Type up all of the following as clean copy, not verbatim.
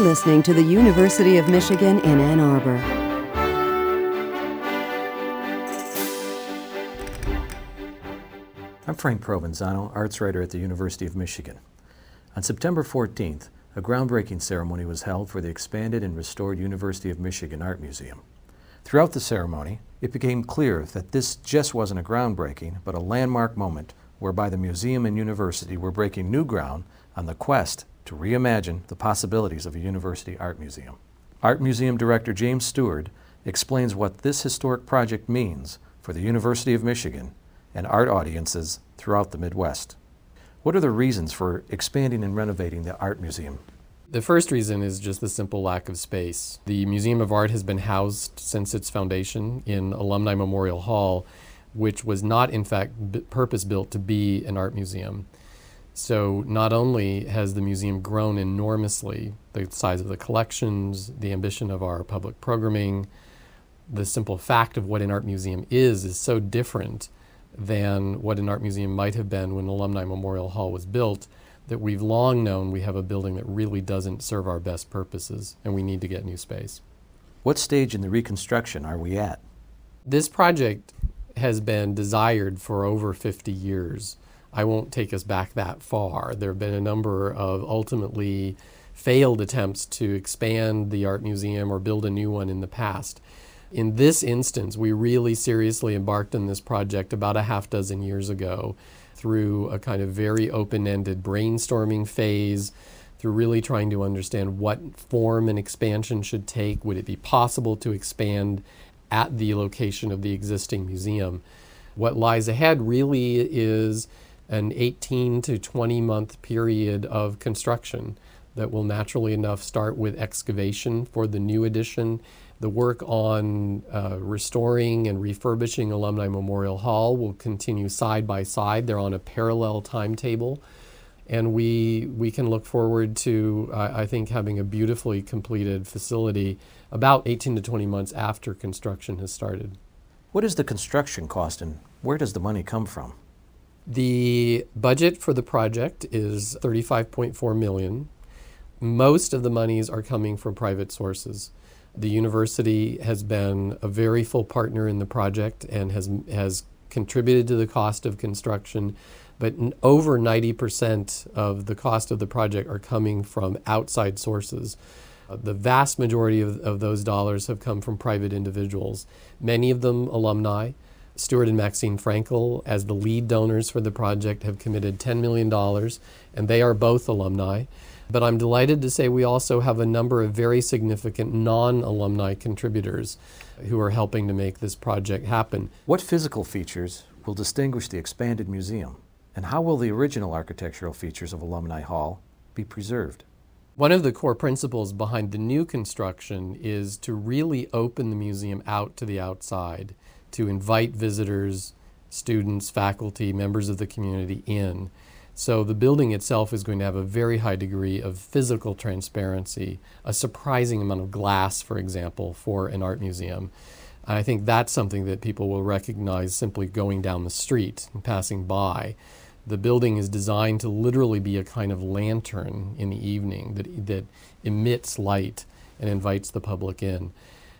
listening to the University of Michigan in Ann Arbor. I'm Frank Provenzano, arts writer at the University of Michigan. On September 14th, a groundbreaking ceremony was held for the expanded and restored University of Michigan Art Museum. Throughout the ceremony, it became clear that this just wasn't a groundbreaking, but a landmark moment whereby the museum and university were breaking new ground on the quest to reimagine the possibilities of a university art museum. Art Museum Director James Stewart explains what this historic project means for the University of Michigan and art audiences throughout the Midwest. What are the reasons for expanding and renovating the art museum? The first reason is just the simple lack of space. The Museum of Art has been housed since its foundation in Alumni Memorial Hall, which was not in fact purpose-built to be an art museum. So not only has the museum grown enormously, the size of the collections, the ambition of our public programming, the simple fact of what an art museum is so different than what an art museum might have been when Alumni Memorial Hall was built, that we've long known we have a building that really doesn't serve our best purposes, and we need to get new space. What stage in the reconstruction are we at? This project has been desired for over 50 years. I won't take us back that far. There have been a number of ultimately failed attempts to expand the art museum or build a new one in the past. In this instance, we really seriously embarked on this project about a half dozen years ago through a kind of very open-ended brainstorming phase, through really trying to understand what form an expansion should take. Would it be possible to expand at the location of the existing museum? What lies ahead really is an 18 to 20 month period of construction that will naturally enough start with excavation for the new addition. The work on restoring and refurbishing Alumni Memorial Hall will continue side by side. They're on a parallel timetable. And we can look forward to, I think, having a beautifully completed facility about 18 to 20 months after construction has started. What is the construction cost and where does the money come from? The budget for the project is $35.4 million. Most of the monies are coming from private sources. The university has been a very full partner in the project and has contributed to the cost of construction, but over 90% of the cost of the project are coming from outside sources. The vast majority of those dollars have come from private individuals, many of them alumni. Stuart and Maxine Frankel, as the lead donors for the project, have committed $10 million, and they are both alumni. But I'm delighted to say we also have a number of very significant non-alumni contributors who are helping to make this project happen. What physical features will distinguish the expanded museum, and how will the original architectural features of Alumni Hall be preserved? One of the core principles behind the new construction is to really open the museum out to the outside, to invite visitors, students, faculty, members of the community in. So the building itself is going to have a very high degree of physical transparency, a surprising amount of glass, for example, for an art museum. I think that's something that people will recognize simply going down the street and passing by. The building is designed to literally be a kind of lantern in the evening that emits light and invites the public in.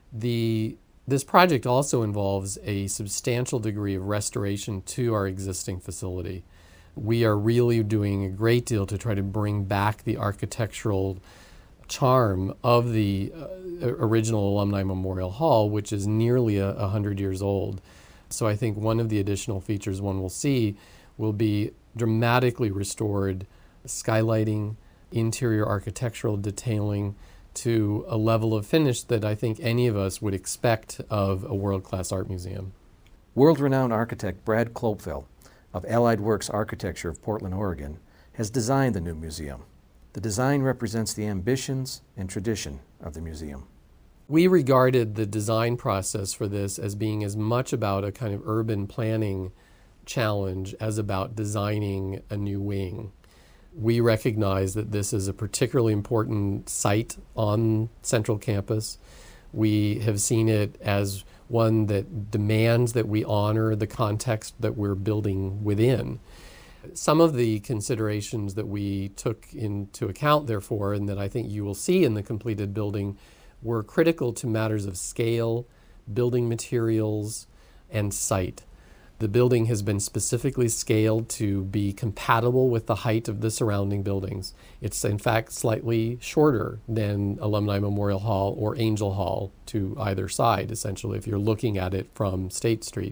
This project also involves a substantial degree of restoration to our existing facility. We are really doing a great deal to try to bring back the architectural charm of the original Alumni Memorial Hall, which is nearly 100 years old. So I think one of the additional features one will see will be dramatically restored skylighting, interior architectural detailing to a level of finish that I think any of us would expect of a world-class art museum. World-renowned architect Brad Klopfel of Allied Works Architecture of Portland, Oregon, has designed the new museum. The design represents the ambitions and tradition of the museum. We regarded the design process for this as being as much about a kind of urban planning challenge as about designing a new wing. We recognize that this is a particularly important site on Central Campus. We have seen it as one that demands that we honor the context that we're building within. Some of the considerations that we took into account, therefore, and that I think you will see in the completed building, were critical to matters of scale, building materials, and site. The building has been specifically scaled to be compatible with the height of the surrounding buildings. It's in fact slightly shorter than Alumni Memorial Hall or Angel Hall to either side, essentially, if you're looking at it from State Street.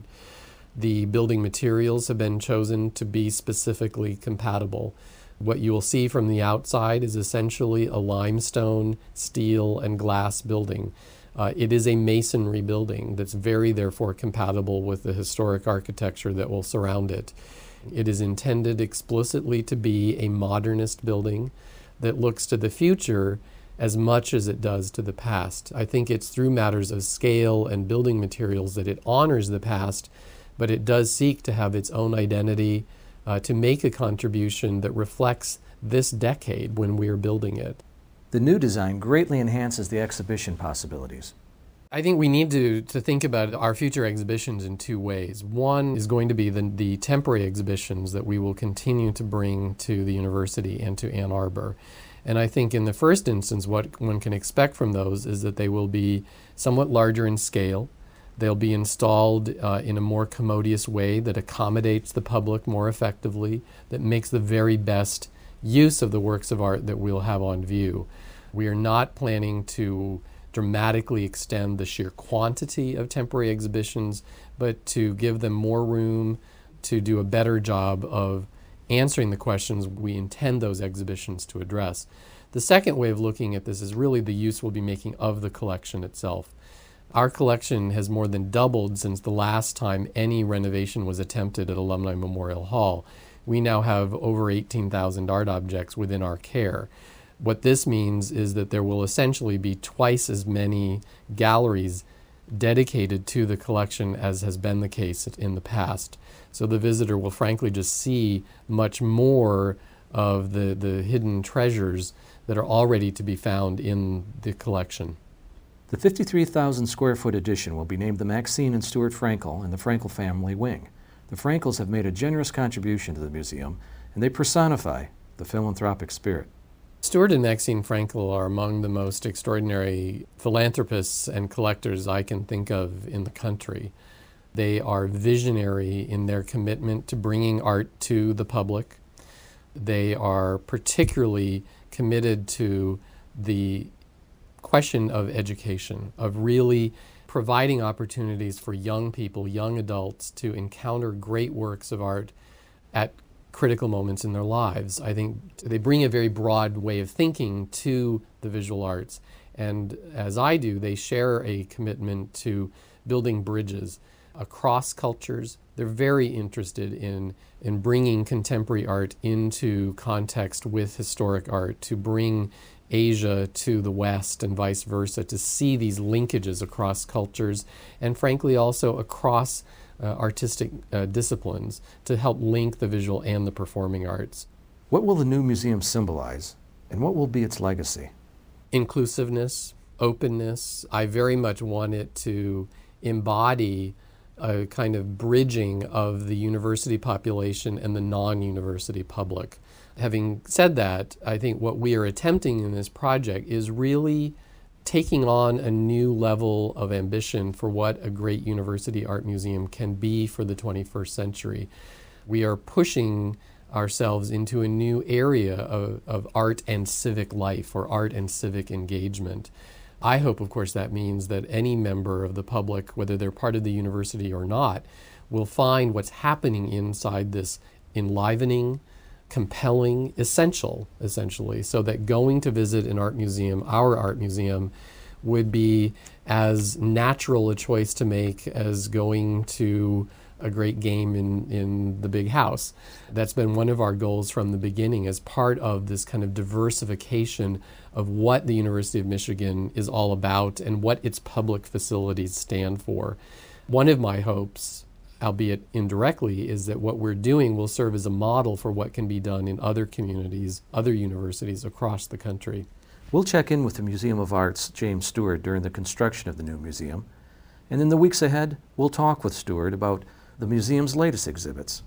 The building materials have been chosen to be specifically compatible. What you will see from the outside is essentially a limestone, steel, and glass building. It is a masonry building that's very, therefore, compatible with the historic architecture that will surround it. It is intended explicitly to be a modernist building that looks to the future as much as it does to the past. I think it's through matters of scale and building materials that it honors the past, but it does seek to have its own identity, to make a contribution that reflects this decade when we are building it. The new design greatly enhances the exhibition possibilities. I think we need to think about our future exhibitions in two ways. One is going to be the temporary exhibitions that we will continue to bring to the university and to Ann Arbor. And I think in the first instance, what one can expect from those is that they will be somewhat larger in scale. They'll be installed in a more commodious way that accommodates the public more effectively, that makes the very best use of the works of art that we'll have on view. We are not planning to dramatically extend the sheer quantity of temporary exhibitions, but to give them more room to do a better job of answering the questions we intend those exhibitions to address. The second way of looking at this is really the use we'll be making of the collection itself. Our collection has more than doubled since the last time any renovation was attempted at Alumni Memorial Hall. We now have over 18,000 art objects within our care. What this means is that there will essentially be twice as many galleries dedicated to the collection as has been the case in the past. So the visitor will frankly just see much more of the hidden treasures that are already to be found in the collection. The 53,000 square foot addition will be named the Maxine and Stuart Frankel and the Frankel Family Wing. The Frankels have made a generous contribution to the museum, and they personify the philanthropic spirit. Stuart and Maxine Frankel are among the most extraordinary philanthropists and collectors I can think of in the country. They are visionary in their commitment to bringing art to the public. They are particularly committed to the question of education, of really providing opportunities for young people, young adults, to encounter great works of art at critical moments in their lives. I think they bring a very broad way of thinking to the visual arts. And as I do, they share a commitment to building bridges across cultures. They're very interested in bringing contemporary art into context with historic art, to bring Asia to the West and vice versa, to see these linkages across cultures and frankly also across artistic disciplines to help link the visual and the performing arts. What will the new museum symbolize, and what will be its legacy? Inclusiveness, openness. I very much want it to embody a kind of bridging of the university population and the non-university public. Having said that, I think what we are attempting in this project is really taking on a new level of ambition for what a great university art museum can be for the 21st century. We are pushing ourselves into a new area of art and civic life, or art and civic engagement. I hope, of course, that means that any member of the public, whether they're part of the university or not, will find what's happening inside this enlivening, compelling, essentially, so that going to visit an art museum, our art museum, would be as natural a choice to make as going to a great game in the big house. That's been one of our goals from the beginning as part of this kind of diversification of what the University of Michigan is all about and what its public facilities stand for. One of my hopes, albeit indirectly, is that what we're doing will serve as a model for what can be done in other communities, other universities across the country. We'll check in with the Museum of Art's James Stewart during the construction of the new museum. And in the weeks ahead, we'll talk with Stewart about the museum's latest exhibits.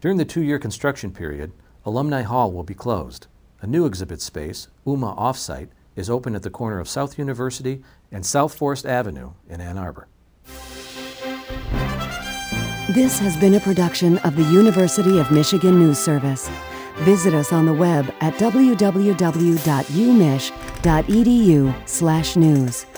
During the 2-year construction period, Alumni Hall will be closed. A new exhibit space, UMA Offsite, is open at the corner of South University and South Forest Avenue in Ann Arbor. This has been a production of the University of Michigan News Service. Visit us on the web at www.umich.edu/news.